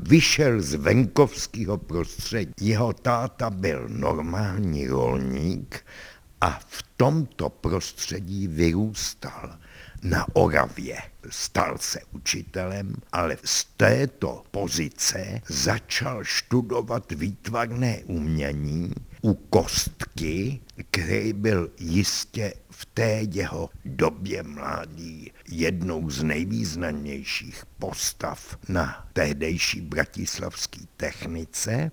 vyšel z venkovského prostředí. Jeho táta byl normální rolník a v tomto prostředí vyrůstal. Na Oravě stal se učitelem, ale z této pozice začal studovat výtvarné umění u Kostky, který byl jistě v té jeho době mládí jednou z nejvýznamnějších postav na tehdejší bratislavské technice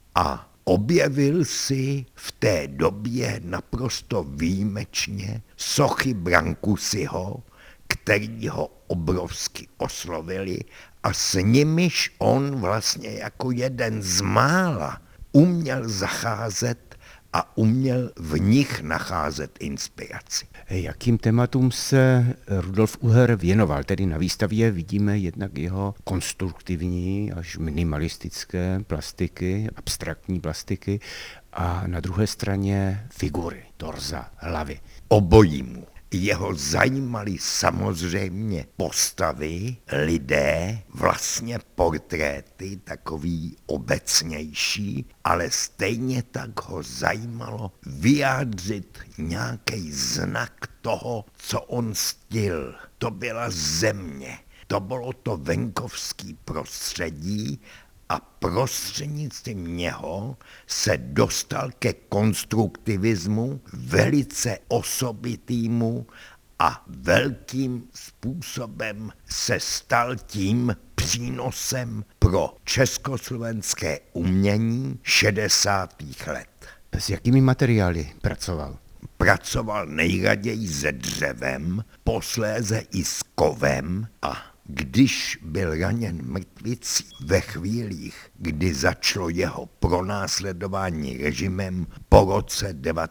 a objevil si v té době naprosto výjimečně sochy Brancusiho, který ho obrovsky oslovili a s nimiž on vlastně jako jeden z mála uměl zacházet a uměl v nich nacházet inspiraci. Jakým tématům se Rudolf Uher věnoval? Tedy na výstavě vidíme jednak jeho konstruktivní až minimalistické plastiky, abstraktní plastiky a na druhé straně figury, torza, hlavy. Obojímu. Jeho zajímaly samozřejmě postavy, lidé, vlastně portréty, takový obecnější, ale stejně tak ho zajímalo vyjádřit nějaký znak toho, co on stil. To byla země, to bylo to venkovské prostředí a prostřednictvím něho se dostal ke konstruktivismu velice osobitýmu a velkým způsobem se stal tím přínosem pro československé umění 60. let. S jakými materiály pracoval? Pracoval nejraději se dřevem, posléze i s kovem a když byl raněn mrtvicí ve chvílích, kdy začalo jeho pronásledování režimem po roce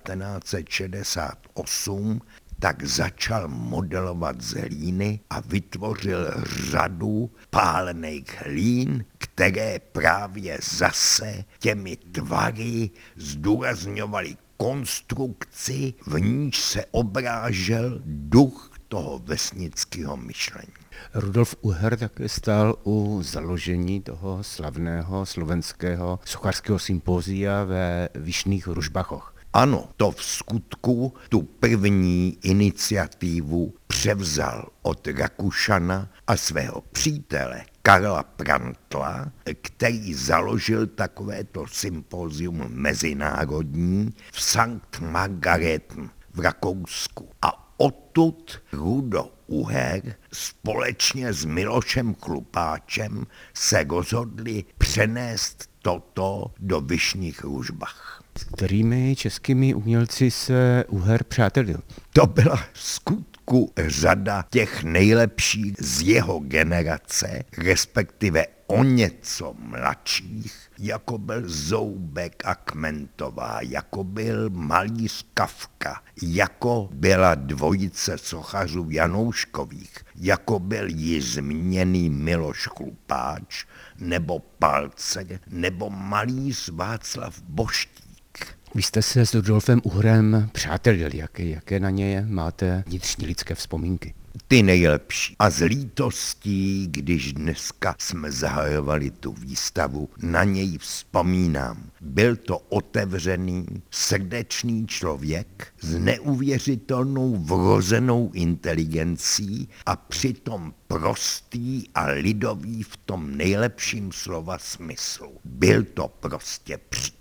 1968, tak začal modelovat z hlíny a vytvořil řadu pálených hlín, které právě zase těmi tvary zdůrazňovaly konstrukci, v níž se obrážel duch toho vesnického myšlení. Rudolf Uher také stál u založení toho slavného slovenského sochařského sympózia ve Vyšných Ružbachoch. Ano, to v skutku tu první iniciativu převzal od Rakušana a svého přítele Karla Prantla, který založil takovéto sympózium mezinárodní v Sankt Margarethen v Rakousku. A odtud Rudo Uher společně s Milošem Chlupáčem se rozhodli přenést toto do Vyšných Ružbach. S kterými českými umělci se Uher přátelil? To byla v skutku řada těch nejlepších z jeho generace, respektive o něco mladších, jako byl Zoubek a Kmentová, jako byl malíř Kafka, jako byla dvojice sochařů Janouškových, jako byl již zmíněný Miloš Chlupáč, nebo Palcer, nebo malíř Václav Boštík. Vy jste se s Rudolfem Uhrem přátelili, jaké na ně máte vnitřní lidské vzpomínky? Ty nejlepší. A z lítostí, když dneska jsme zahajovali tu výstavu, na něj vzpomínám. Byl to otevřený, srdečný člověk s neuvěřitelnou vrozenou inteligencí a přitom prostý a lidový v tom nejlepším slova smyslu. Byl to prostě přítel.